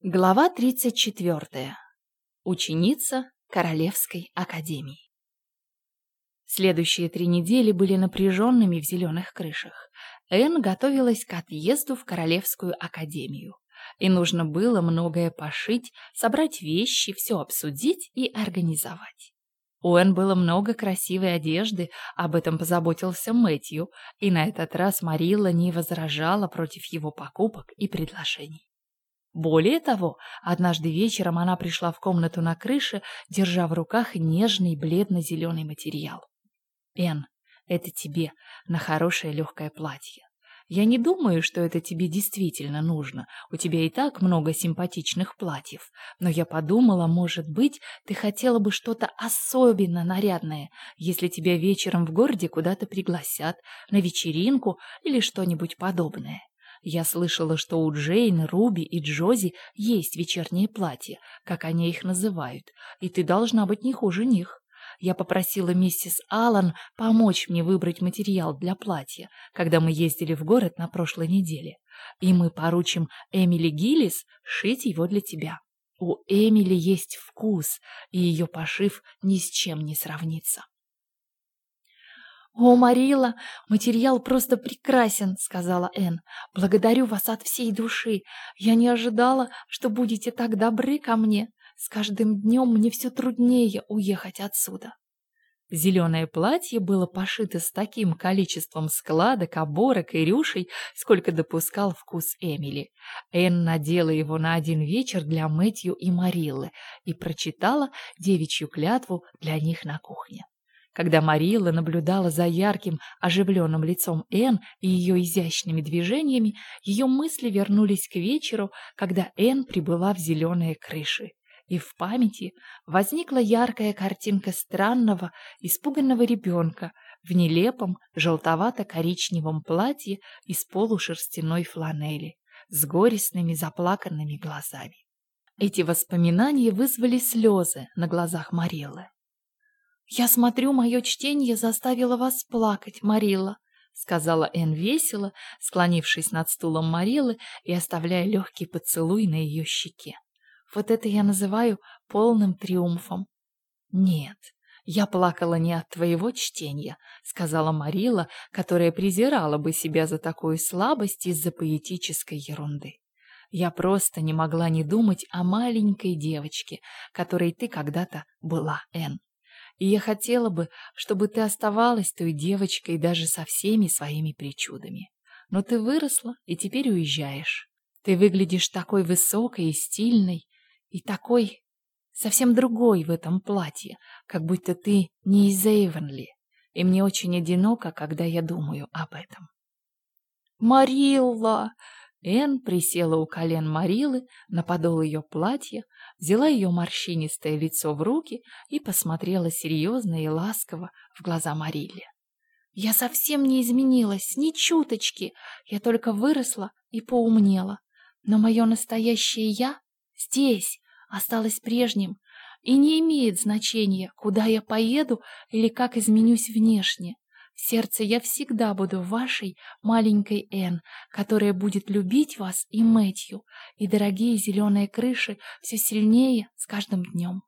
Глава 34. Ученица Королевской академии. Следующие 3 недели были напряженными в зеленых крышах. Энн готовилась к отъезду в Королевскую академию. И нужно было многое пошить, собрать вещи, все обсудить и организовать. У Энн было много красивой одежды, об этом позаботился Мэтью, и на этот раз Марилла не возражала против его покупок и предложений. Более того, однажды вечером она пришла в комнату на крыше, держа в руках нежный бледно-зеленый материал. «Энн, это тебе на хорошее легкое платье. Я не думаю, что это тебе действительно нужно. У тебя и так много симпатичных платьев. Но я подумала, может быть, ты хотела бы что-то особенно нарядное, если тебя вечером в городе куда-то пригласят, на вечеринку или что-нибудь подобное. Я слышала, что у Джейн, Руби и Джози есть вечерние платья, как они их называют, и ты должна быть не хуже них. Я попросила миссис Аллан помочь мне выбрать материал для платья, когда мы ездили в город на прошлой неделе, и мы поручим Эмили Гиллис шить его для тебя. У Эмили есть вкус, и ее пошив ни с чем не сравнится». «О, Марилла, материал просто прекрасен», — сказала Энн. «Благодарю вас от всей души. Я не ожидала, что будете так добры ко мне. С каждым днем мне все труднее уехать отсюда». Зеленое платье было пошито с таким количеством складок, оборок и рюшей, сколько допускал вкус Эмили. Энн надела его на один вечер для Мэтью и Мариллы и прочитала девичью клятву для них на кухне. Когда Марилла наблюдала за ярким, оживленным лицом Энн и ее изящными движениями, ее мысли вернулись к вечеру, когда Энн прибыла в зеленые крыши. И в памяти возникла яркая картинка странного, испуганного ребенка в нелепом желтовато-коричневом платье из полушерстяной фланели с горестными заплаканными глазами. Эти воспоминания вызвали слезы на глазах Мариллы. «Я смотрю, мое чтение заставило вас плакать, Марилла», — сказала Энн весело, склонившись над стулом Мариллы и оставляя легкий поцелуй на ее щеке. «Вот это я называю полным триумфом». «Нет, я плакала не от твоего чтения», — сказала Марилла, которая презирала бы себя за такую слабость из-за поэтической ерунды. «Я просто не могла не думать о маленькой девочке, которой ты когда-то была, Энн. И я хотела бы, чтобы ты оставалась той девочкой даже со всеми своими причудами. Но ты выросла и теперь уезжаешь. Ты выглядишь такой высокой и стильной, и такой совсем другой в этом платье, как будто ты не из Эйвенли. И мне очень одиноко, когда я думаю об этом». «Марилла!» Энн присела у колен Мариллы на подол ее платья, взяла ее морщинистое лицо в руки и посмотрела серьезно и ласково в глаза Марилле. «Я совсем не изменилась, ни чуточки. Я только выросла и поумнела. Но мое настоящее «я» здесь осталось прежним, и не имеет значения, куда я поеду или как изменюсь внешне. В сердце я всегда буду вашей маленькой Энн, которая будет любить вас и Мэтью, и дорогие зеленые крыши все сильнее с каждым днем».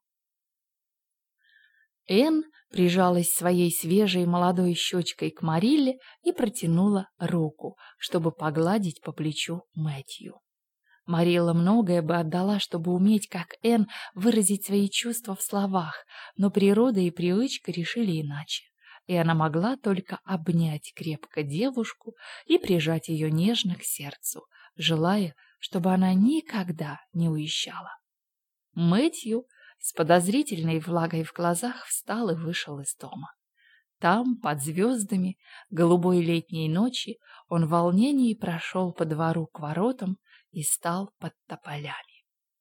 Энн прижалась своей свежей молодой щечкой к Марилле и протянула руку, чтобы погладить по плечу Мэтью. Марилла многое бы отдала, чтобы уметь, как Энн, выразить свои чувства в словах, но природа и привычка решили иначе, и она могла только обнять крепко девушку и прижать ее нежно к сердцу, желая, чтобы она никогда не уезжала. Мэтью с подозрительной влагой в глазах встал и вышел из дома. Там, под звездами голубой летней ночи, он в волнении прошел по двору к воротам и стал под тополями.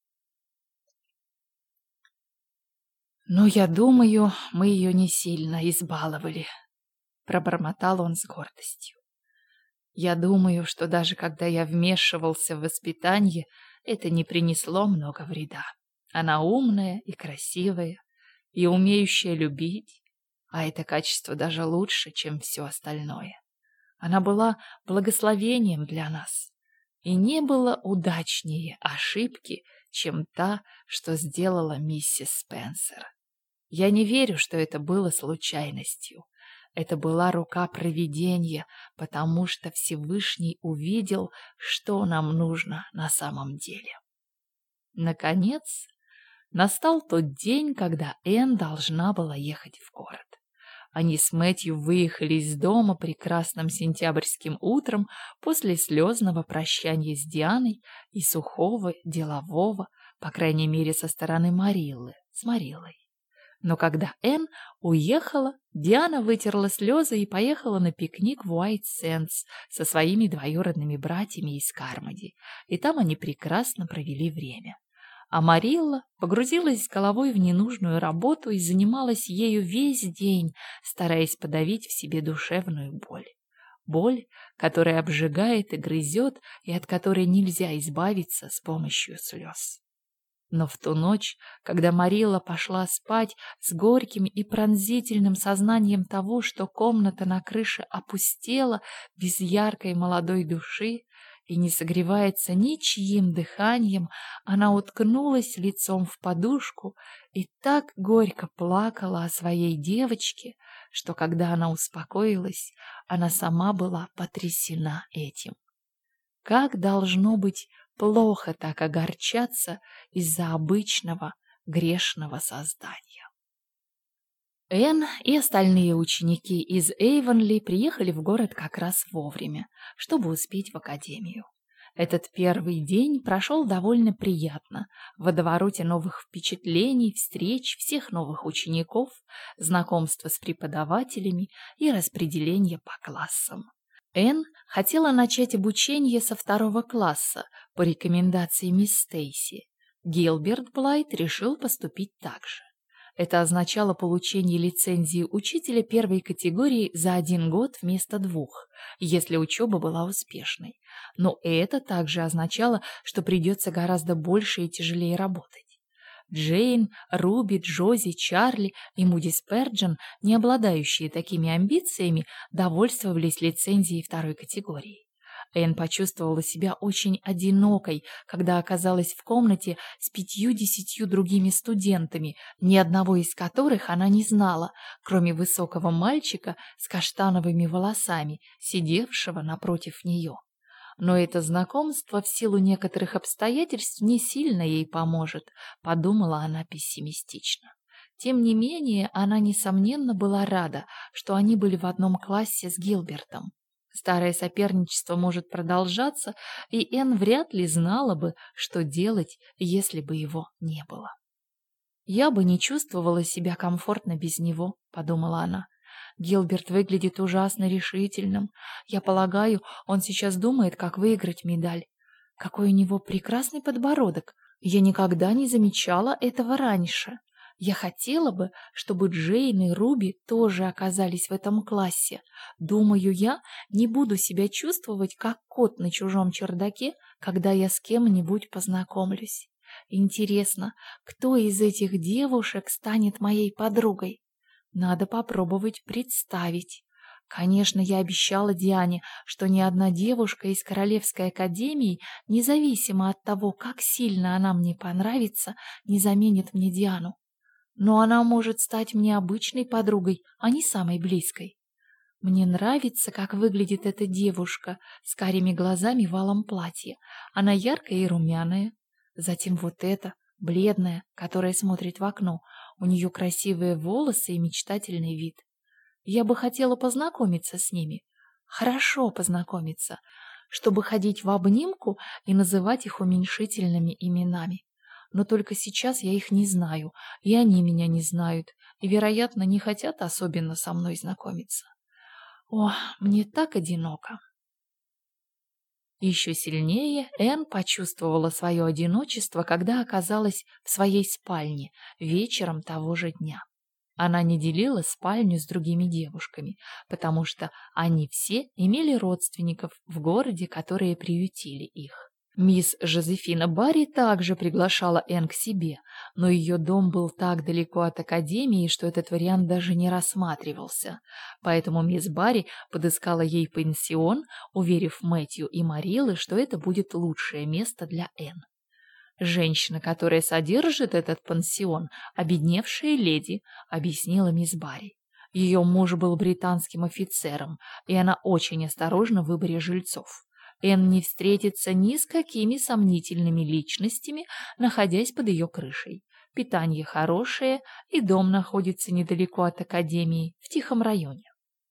«Но я думаю, мы ее не сильно избаловали», — пробормотал он с гордостью. «Я думаю, что даже когда я вмешивался в воспитание, это не принесло много вреда. Она умная и красивая, и умеющая любить, а это качество даже лучше, чем все остальное. Она была благословением для нас, и не было удачнее ошибки, чем та, что сделала миссис Спенсер. Я не верю, что это было случайностью. Это была рука провидения, потому что Всевышний увидел, что нам нужно на самом деле. Наконец, настал тот день, когда Энн должна была ехать в город. Они с Мэтью выехали из дома прекрасным сентябрьским утром после слезного прощания с Дианой и сухого, делового, по крайней мере, со стороны Мариллы, с Мариллой. Но когда Энн уехала, Диана вытерла слезы и поехала на пикник в Уайт-Сэндс со своими двоюродными братьями из Кармоди, и там они прекрасно провели время. А Марилла погрузилась с головой в ненужную работу и занималась ею весь день, стараясь подавить в себе душевную боль. Боль, которая обжигает и грызет, и от которой нельзя избавиться с помощью слез. Но в ту ночь, когда Марилла пошла спать с горьким и пронзительным сознанием того, что комната на крыше опустела без яркой молодой души и не согревается ничьим дыханием, она уткнулась лицом в подушку и так горько плакала о своей девочке, что, когда она успокоилась, она сама была потрясена этим. Как должно быть плохо так огорчаться из-за обычного грешного создания. Энн и остальные ученики из Эйвонли приехали в город как раз вовремя, чтобы успеть в академию. Этот первый день прошел довольно приятно, в водовороте новых впечатлений, встреч всех новых учеников, знакомства с преподавателями и распределения по классам. Энн хотела начать обучение со 2 класса по рекомендации мисс Стейси. Гилберт Блайт решил поступить так же. Это означало получение лицензии учителя 1 категории за 1 год вместо 2, если учеба была успешной. Но это также означало, что придется гораздо больше и тяжелее работать. Джейн, Руби, Джози, Чарли и Муди Сперджен, не обладающие такими амбициями, довольствовались лицензией 2 категории. Энн почувствовала себя очень одинокой, когда оказалась в комнате с 50 другими студентами, ни одного из которых она не знала, кроме высокого мальчика с каштановыми волосами, сидевшего напротив нее. Но это знакомство в силу некоторых обстоятельств не сильно ей поможет, подумала она пессимистично. Тем не менее, она, несомненно, была рада, что они были в одном классе с Гилбертом. Старое соперничество может продолжаться, и Энн вряд ли знала бы, что делать, если бы его не было. «Я бы не чувствовала себя комфортно без него», — подумала она. «Гилберт выглядит ужасно решительным. Я полагаю, он сейчас думает, как выиграть медаль. Какой у него прекрасный подбородок. Я никогда не замечала этого раньше. Я хотела бы, чтобы Джейн и Руби тоже оказались в этом классе. Думаю, я не буду себя чувствовать, как кот на чужом чердаке, когда я с кем-нибудь познакомлюсь. Интересно, кто из этих девушек станет моей подругой? Надо попробовать представить. Конечно, я обещала Диане, что ни одна девушка из Королевской академии, независимо от того, как сильно она мне понравится, не заменит мне Диану. Но она может стать мне обычной подругой, а не самой близкой. Мне нравится, как выглядит эта девушка с карими глазами в алом платье. Она яркая и румяная. Затем вот эта, бледная, которая смотрит в окно. У нее красивые волосы и мечтательный вид. Я бы хотела познакомиться с ними. Хорошо познакомиться, чтобы ходить в обнимку и называть их уменьшительными именами. Но только сейчас я их не знаю, и они меня не знают, и, вероятно, не хотят особенно со мной знакомиться. О, мне так одиноко. Еще сильнее Энн почувствовала свое одиночество, когда оказалась в своей спальне вечером того же дня. Она не делила спальню с другими девушками, потому что они все имели родственников в городе, которые приютили их. Мисс Жозефина Барри также приглашала Энн к себе, но ее дом был так далеко от академии, что этот вариант даже не рассматривался. Поэтому мисс Барри подыскала ей пансион, уверив Мэтью и Мариллы, что это будет лучшее место для Энн. Женщина, которая содержит этот пансион, обедневшая леди, объяснила мисс Барри. Ее муж был британским офицером, и она очень осторожна в выборе жильцов. Энн не встретится ни с какими сомнительными личностями, находясь под ее крышей. Питание хорошее, и дом находится недалеко от академии, в тихом районе.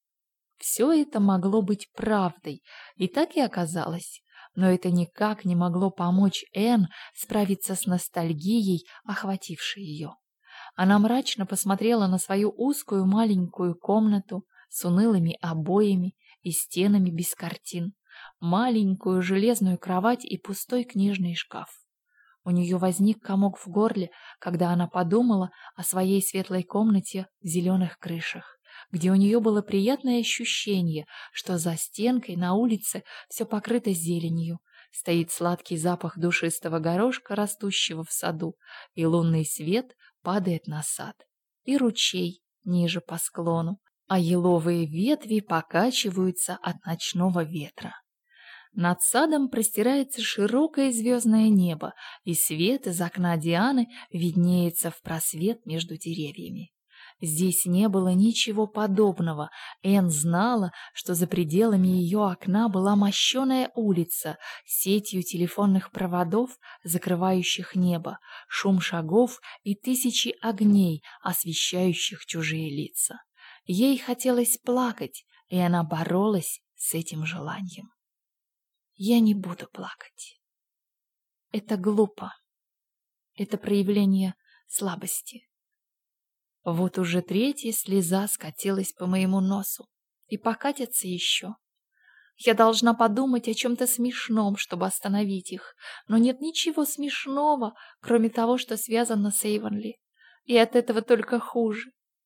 Все это могло быть правдой, и так и оказалось. Но это никак не могло помочь Энн справиться с ностальгией, охватившей ее. Она мрачно посмотрела на свою узкую маленькую комнату с унылыми обоями и стенами без картин, маленькую железную кровать и пустой книжный шкаф. У нее возник комок в горле, когда она подумала о своей светлой комнате в зеленых крышах, где у нее было приятное ощущение, что за стенкой на улице все покрыто зеленью, стоит сладкий запах душистого горошка, растущего в саду, и лунный свет падает на сад, и ручей ниже по склону, а еловые ветви покачиваются от ночного ветра. Над садом простирается широкое звездное небо, и свет из окна Дианы виднеется в просвет между деревьями. Здесь не было ничего подобного. Энн знала, что за пределами ее окна была мощеная улица с сетью телефонных проводов, закрывающих небо, шум шагов и тысячи огней, освещающих чужие лица. Ей хотелось плакать, и она боролась с этим желанием. Я не буду плакать. Это глупо. Это проявление слабости. Вот уже третья слеза скатилась по моему носу и покатится еще. Я должна подумать о чем-то смешном, чтобы остановить их, но нет ничего смешного, кроме того, что связано с Эйвонли. И от этого только хуже.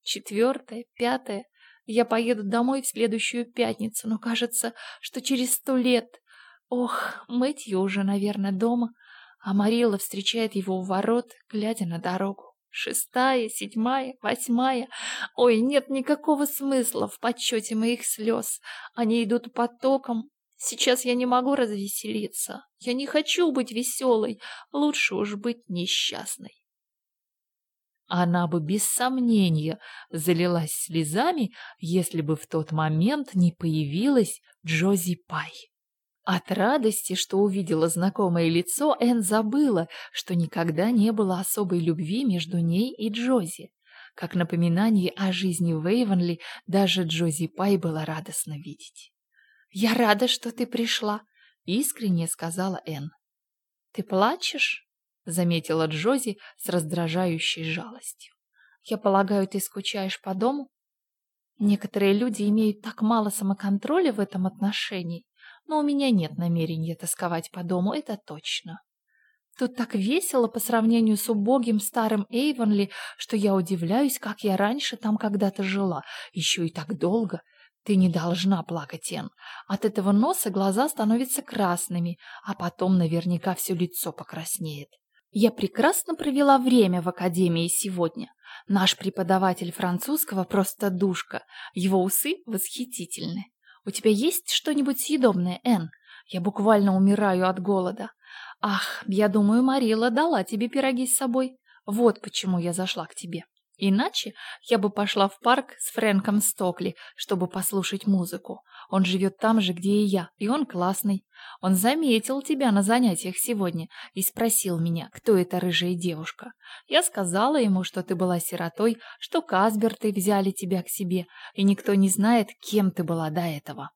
4, 5. Я поеду домой в следующую пятницу, но кажется, что через 100 лет. Ох, Мэтью уже, наверное, дома, а Марилла встречает его у ворот, глядя на дорогу. 6, 7, 8. Ой, нет никакого смысла в подсчете моих слез. Они идут потоком. Сейчас я не могу развеселиться. Я не хочу быть веселой. Лучше уж быть несчастной. Она бы без сомнения залилась слезами, если бы в тот момент не появилась Джози Пай. От радости, что увидела знакомое лицо, Энн забыла, что никогда не было особой любви между ней и Джози. Как напоминание о жизни в Эйвонли, даже Джози Пай была радостно видеть. «Я рада, что ты пришла», — искренне сказала Энн. «Ты плачешь?» — заметила Джози с раздражающей жалостью. «Я полагаю, ты скучаешь по дому? Некоторые люди имеют так мало самоконтроля в этом отношении. Но у меня нет намерения тосковать по дому, это точно. Тут так весело по сравнению с убогим старым Эйвонли, что я удивляюсь, как я раньше там когда-то жила, еще и так долго. Ты не должна плакать, Энн. От этого носа глаза становятся красными, а потом наверняка все лицо покраснеет. Я прекрасно провела время в академии сегодня. Наш преподаватель французского просто душка, его усы восхитительны. У тебя есть что-нибудь съедобное, Энн? Я буквально умираю от голода. Ах, я думаю, Марилла дала тебе пироги с собой. Вот почему я зашла к тебе. Иначе я бы пошла в парк с Фрэнком Стокли, чтобы послушать музыку. Он живет там же, где и я, и он классный. Он заметил тебя на занятиях сегодня и спросил меня, кто эта рыжая девушка. Я сказала ему, что ты была сиротой, что Касберты взяли тебя к себе, и никто не знает, кем ты была до этого.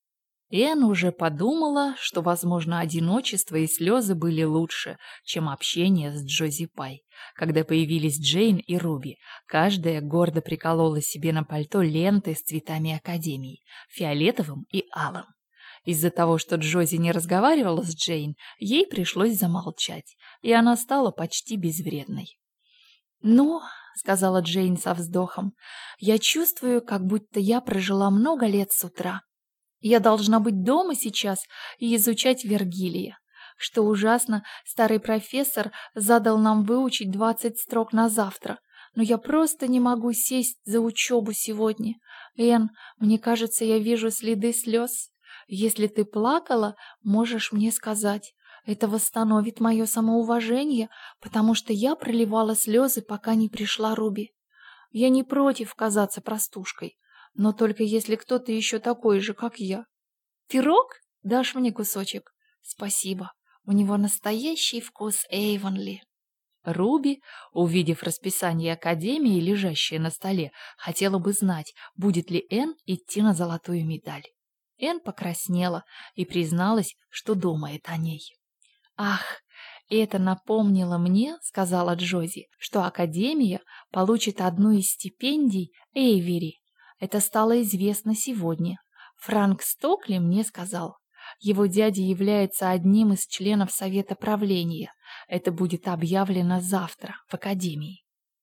Энн уже подумала, что, возможно, одиночество и слезы были лучше, чем общение с Джози Пай. Когда появились Джейн и Руби, каждая гордо приколола себе на пальто ленты с цветами академии, фиолетовым и алым. Из-за того, что Джози не разговаривала с Джейн, ей пришлось замолчать, и она стала почти безвредной. «Ну, — сказала Джейн со вздохом, — я чувствую, как будто я прожила много лет с утра. Я должна быть дома сейчас и изучать Вергилия. Что ужасно, старый профессор задал нам выучить 20 строк на завтра, но я просто не могу сесть за учебу сегодня. Энн, мне кажется, я вижу следы слез. Если ты плакала, можешь мне сказать. Это восстановит мое самоуважение, потому что я проливала слезы, пока не пришла Руби. Я не против казаться простушкой, но только если кто-то еще такой же, как я. Пирог? Дашь мне кусочек? Спасибо. У него настоящий вкус Эйвонли. Руби, увидев расписание академии, лежащее на столе, хотела бы знать, будет ли Энн идти на золотую медаль. Энн покраснела и призналась, что думает о ней. «Ах, это напомнило мне, — сказала Джози, — что Академия получит одну из стипендий Эйвери. Это стало известно сегодня. Франк Стокли мне сказал. Его дядя является одним из членов Совета правления. Это будет объявлено завтра в Академии».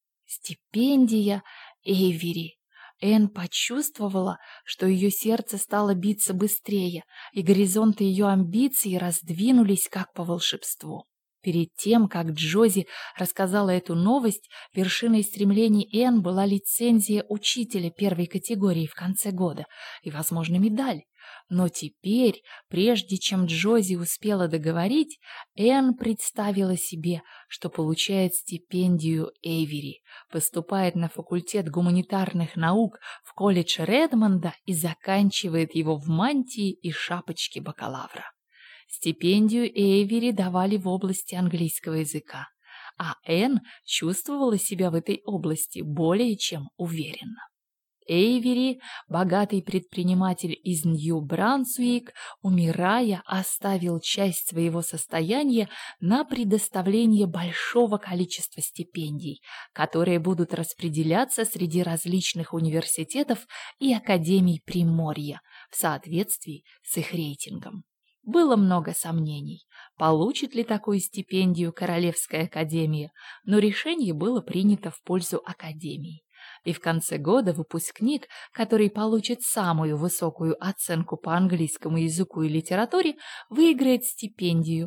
Стипендия Эйвери. Энн почувствовала, что ее сердце стало биться быстрее, и горизонты ее амбиций раздвинулись как по волшебству. Перед тем, как Джози рассказала эту новость, вершиной стремлений Энн была лицензия учителя первой категории в конце года и, возможно, медаль. Но теперь, прежде чем Джози успела договорить, Энн представила себе, что получает стипендию Эйвери, поступает на факультет гуманитарных наук в колледж Редмонда и заканчивает его в мантии и шапочке бакалавра. Стипендию Эйвери давали в области английского языка, а Энн чувствовала себя в этой области более чем уверенно. Эйвери, богатый предприниматель из Нью-Брансуик, умирая, оставил часть своего состояния на предоставление большого количества стипендий, которые будут распределяться среди различных университетов и академий Приморья в соответствии с их рейтингом. Было много сомнений, получит ли такую стипендию Королевская академия, но решение было принято в пользу академии. И в конце года выпускник, который получит самую высокую оценку по английскому языку и литературе, выиграет стипендию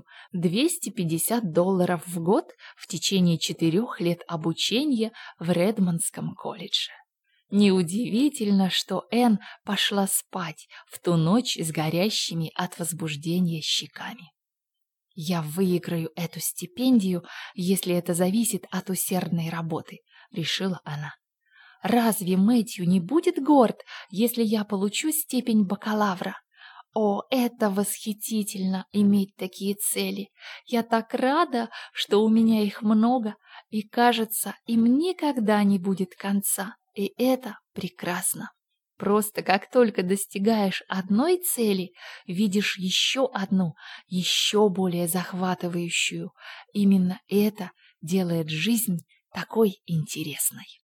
$250 в год в течение 4 лет обучения в Редмондском колледже. Неудивительно, что Энн пошла спать в ту ночь с горящими от возбуждения щеками. «Я выиграю эту стипендию, если это зависит от усердной работы», — решила она. «Разве Мэтью не будет горд, если я получу степень бакалавра? О, это восхитительно иметь такие цели! Я так рада, что у меня их много, и, кажется, им никогда не будет конца. И это прекрасно. Просто как только достигаешь одной цели, видишь еще одну, еще более захватывающую. Именно это делает жизнь такой интересной».